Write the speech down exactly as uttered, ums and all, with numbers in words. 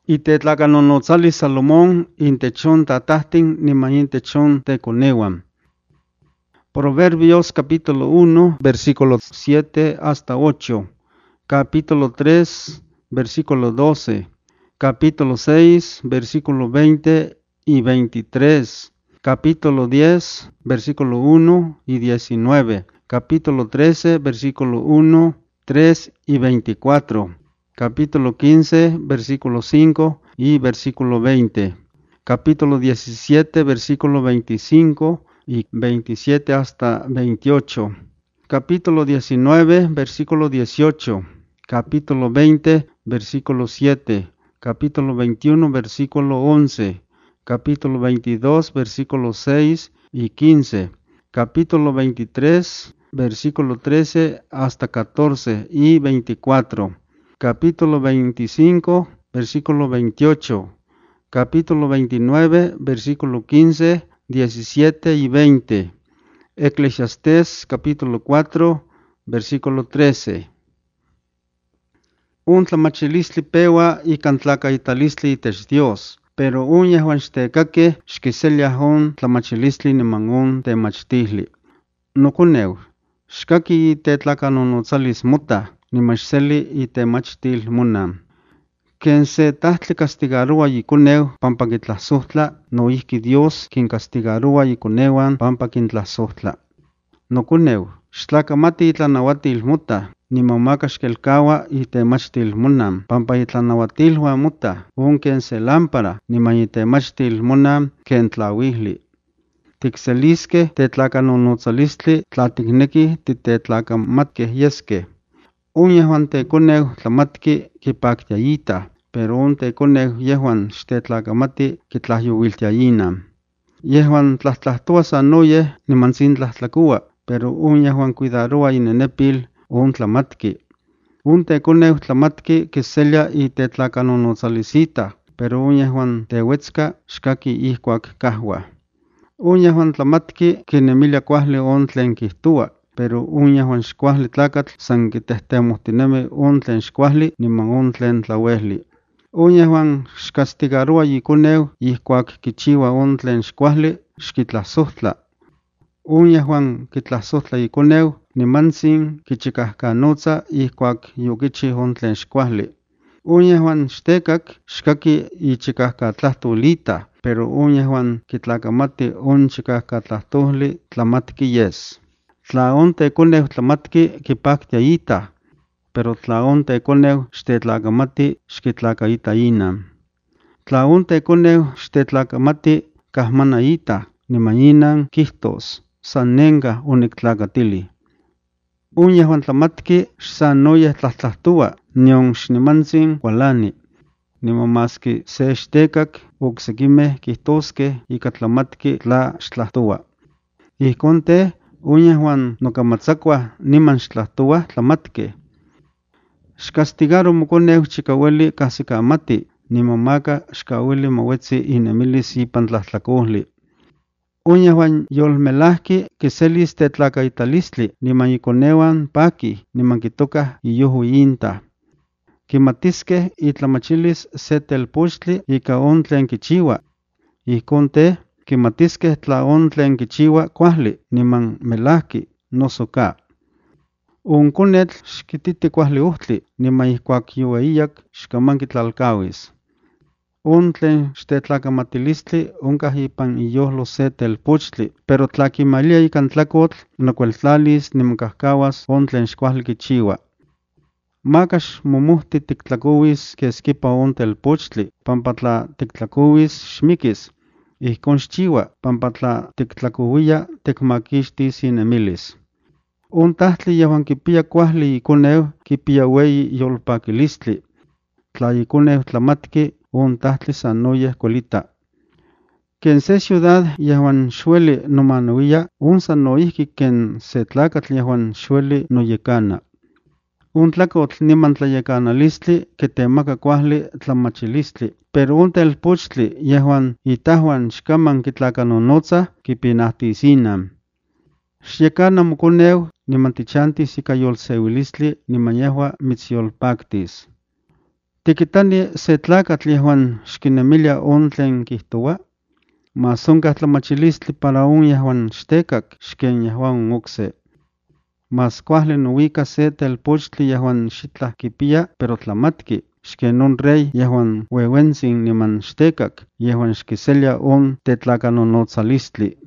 Itetlacanonotzali Salomón intechon tatahtin niman intechon teconewan. Proverbios capítulo uno, versículo siete hasta ocho, capítulo tres, versículo doce, capítulo seis, versículo veinte y veintitrés, capítulo diez, versículo uno y diecinueve, capítulo trece, versículo uno, tres y veinticuatro, capítulo quince, versículo cinco y versículo veinte, capítulo diecisiete, versículo veinticinco y veintisiete hasta veintiocho, capítulo diecinueve, versículo dieciocho, capítulo veinte, versículo siete, capítulo veintiuno, versículo once, capítulo veintidós, versículo seis y quince, capítulo veintitrés, versículo trece hasta catorce y veinticuatro, capítulo veinticinco, versículo veintiocho, capítulo veintinueve, versículo quince, diecisiete y veinte, Eclesiastés capítulo cuatro, versículo trece. Un tlamachilistli pewa y cantlacaitalistli itech Dios, pero un yehuan xtekake xkiseliah un tlamachilistli niman un temachtihli. Nokoneu, xkaki itetlacanonotzali mota, niman xseli itemachtil munam. Ken se tahtli castigaroa yikoneu pampa kitlasohtla, noihki Dios kin castigaroa yikonewan pampa kintlasohtla. Nokoneu, xtlakamati itlanawatil mota, niman maka xkelkawa itemachtil munam pampa itlanawatilhua mota, un ken se lámpara niman itemachtil munam ken tlawihli. Tikseliske tetlacanonotzalistli tla tikneki titetlakamatkeh yeske. Un yehuan tekoneu tlamatki kipaktiayita, pero un tekoneu yehuan xtetlakamati kitlahyowiltiayina. Yehuan tlahtlahtoa sanoyeh niman sintlahtlakoa, pero un yehuan cuidaroa inenepil un tlamatki. Un tekoneu tlamatki kiselia itetlacanonotzalisita, pero un yehuan tewetzka xkaki ihkuak kahwa. Un yehuan tlamatki kinemilia kuahli on tlen kihtoa, pero un yehuan xkuahli tlakatl san kitehtemojtinemi on tlen xkuahli niman on tlen tlauehli. Un yehuan xcastigaroa yikoneu ihkuak kichiwa on tlen xkuahli xkitlasohtla. Un yehuan kitlasohtla yikoneu nimantzin kichikahkanotza ihkuak yokichi on tlen xkuahli. Un yehuan xtekak xkaki ichikahkatlahtolita, pero un yehuan kitlakamati on chikahkatlahtoli tlamatki yes. Tla on tekoneu tlamatki kipaktiayita, pero tla on tekoneu xtetlakamati xkitlakaitaina. Tla on tekoneu xtetlakamati kahmanaita, niman inan kihtos, san nenka oniktlakatili. Un yehuan tlamatki xsanoyeh tlahtlahtoa, nion xnimantzin kualani. Niman maski se xtekak oksekimeh kihtoskeh ika tlamatki tla xtlahtoa. Ihkon teh, un yehuan nokamatzakuah niman xtlahtoah tlamatke. Xcastigaro mokoneu chikaueli kahsikamati, niman maka xkauili mawetzi inemilis ipan tlahtlakohli. Un yehuan yolmelahki kiselis tetlakaitalistli niman ikonewan paki niman kitokah iyohuiyinta. Kimatiskeh itlamachilis se telpochtli ika on tlen kichiwa. Ihkon teh, kimatiskeh tla on tlen kichiwa kuahli niman melahki noso ka. Un konetl xkititi kuahli ohtli niman ihkuak youeyiyak xkaman kitlalkawis. On tlen xtetlakamatilisli onkah ipan iyohlo se telpochtli, pero tla kimalia ikan tlakotl nokueltlalis niman kahkawas on tlen xkuahli kichiwa. Maka xmomohti tiktlakowis keskipa on telpochtli, pampa tla tiktlakowis xmikis. Ihkon xchiwa, pampa tla tiktlakowia tikmakixtis inemilis. On tahtli yehuan kipia kuahli ikoneu kipia weyi yolpakilistli. Tla ikoneu tlamatki, on tahtli sanoyeh kuelita. Ken se ciudad yehuan xueli nomanauia, on sanoihki ken se tlakatl yehuan xueli noyekana. Un tlakotl niman tlayekanalistli kitemaka kuahli tlamachilistli, pero un telpochtli yehuan itahuan xkaman kitlakanonotza kipinahtisinam. Xyekana mokoneu niman tichantis ika yolseuilistli niman yehua mitzyolpaktis. Tikitani se tlacatl yehuan xkinemilia on tlen kihtoua, mas onkah tlamachilistli para on yehuan xtekak xken yehuan okse. Mas kuahli noika se telpochtli yehuan xitlah kipia pero tlamatki, xken on rey yehuan ueuentsin niman xtekak, yehuan xkiselia on tetlakanonotzalistli.